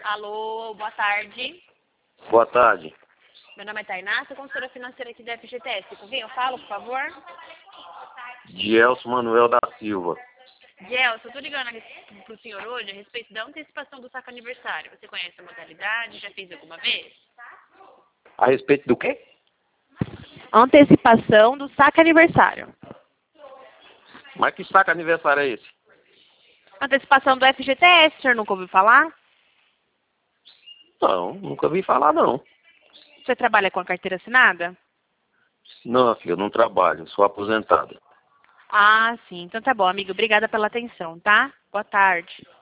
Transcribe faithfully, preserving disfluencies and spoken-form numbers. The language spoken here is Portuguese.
Alô, boa tarde. Boa tarde. Meu nome é Tainá, sou consultora financeira aqui da F G T S. Com quem eu falo, por favor? Gelson Manuel da Silva. Gelson, eu tô ligando para o senhor hoje a respeito da antecipação do saco aniversário. Você conhece a modalidade? Já fez alguma vez? A respeito do quê? Antecipação do saco aniversário. Mas que saco aniversário é esse? Antecipação do F G T S, o senhor nunca ouviu falar? Não, nunca vi falar não. Você trabalha com a carteira assinada? Não, filho, eu não trabalho, sou aposentado. Ah, sim. Então tá bom, amigo. Obrigada pela atenção, tá? Boa tarde.